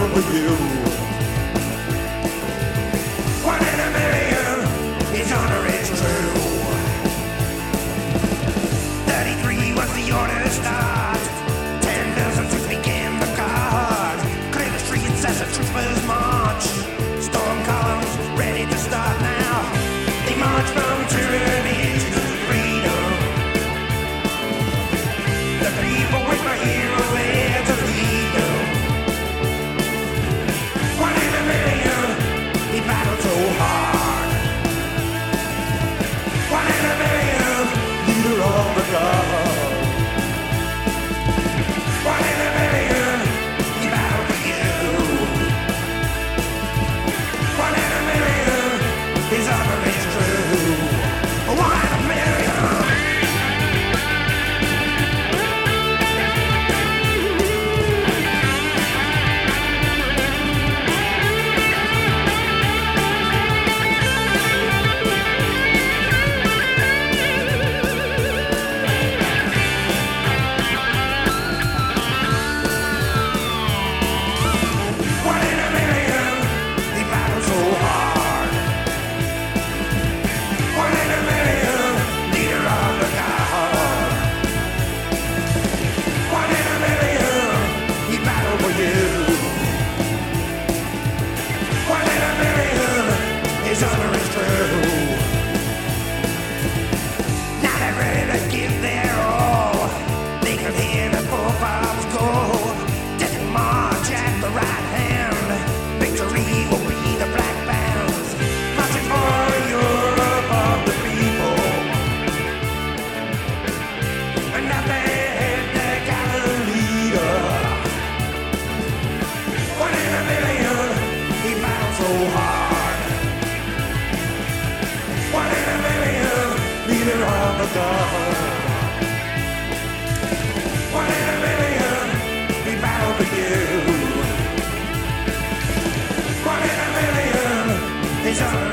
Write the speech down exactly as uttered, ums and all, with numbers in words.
for you. One in a million, his honor is true. Thirty-three was the order to start. Ten dozen troops began the guard. Clear the streets as the troopers march. Storm columns ready to start now. They march from tyranny to freedom. The people wait for heroes there to lead them. One in a million, he battled so hard. One in a million, leader of the guard. One in a million, he battled for you. One in a million, his honor is true. One in a million. One in a million, he battled so hard. One in a million, leader of the guard. One in a million, he battled for you. One in a million, his honor is true. Now they're ready to give their all. They can hear the forefathers go. Just march at the right hand. Victory will be the black bands marching for Europe of the people. And now they head their gallant leader. One in a million, he battled so hard. One in a million, leader of the guard. One in a million, he battled for you. One in a million, his honor